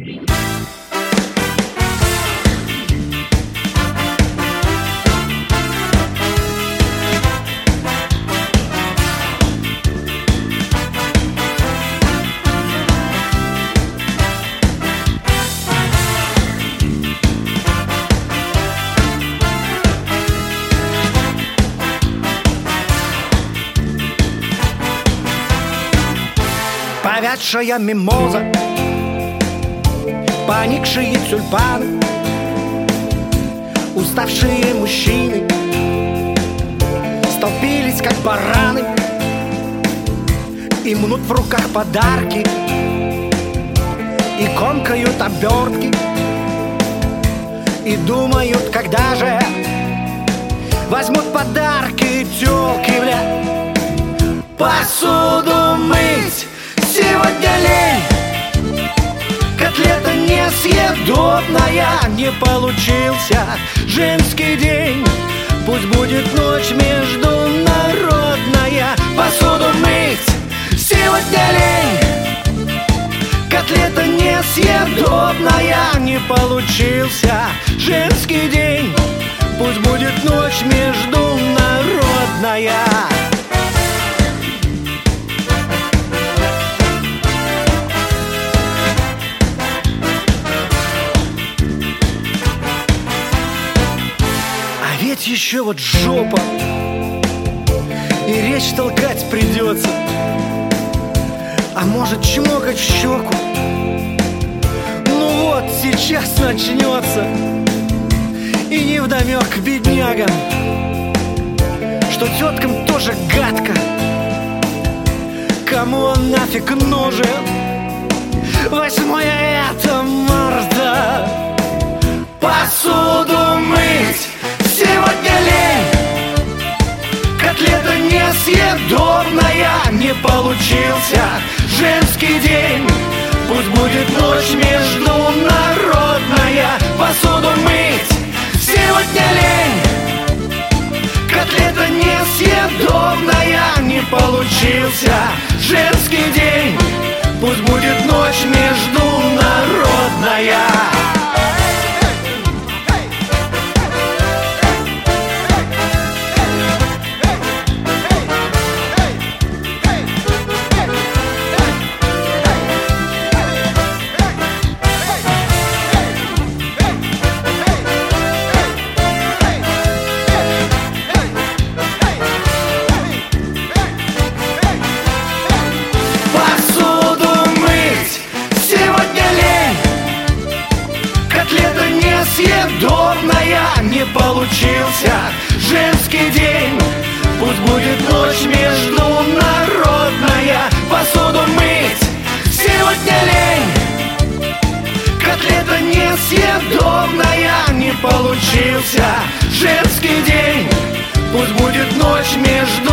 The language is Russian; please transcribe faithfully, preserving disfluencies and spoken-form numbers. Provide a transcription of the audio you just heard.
Повядшая мимоза, поникшие тюльпаны, уставшие мужчины столпились, как бараны, и мнут в руках подарки, и комкают обертки, и думают, когда же возьмут подарки тёлки, бля. Посуду мыть сегодня лень, котлета несъедобная, не получился женский день. Пусть будет ночь международная. Посуду мыть сегодня лень, котлета несъедобная, не получился женский день. Пусть будет ночь международная. Ведь еще вот жопа, и речь толкать придется, а может чмокать в щеку. Ну вот, сейчас начнется, и невдомек беднягам, что теткам тоже гадко. Кому он нафиг нужен? Восьмое это марта. Посуду мыть сегодня лень, котлета несъедобная, не получился женский день. Пусть будет ночь международная. Посуду мыть сегодня лень, котлета несъедобная, не получился женский день. Пусть будет ночь международная. Съедобная, не получился женский день. Пусть будет ночь международная. Посуду мыть сегодня лень, котлета несъедобная, не получился женский день. Пусть будет ночь международная.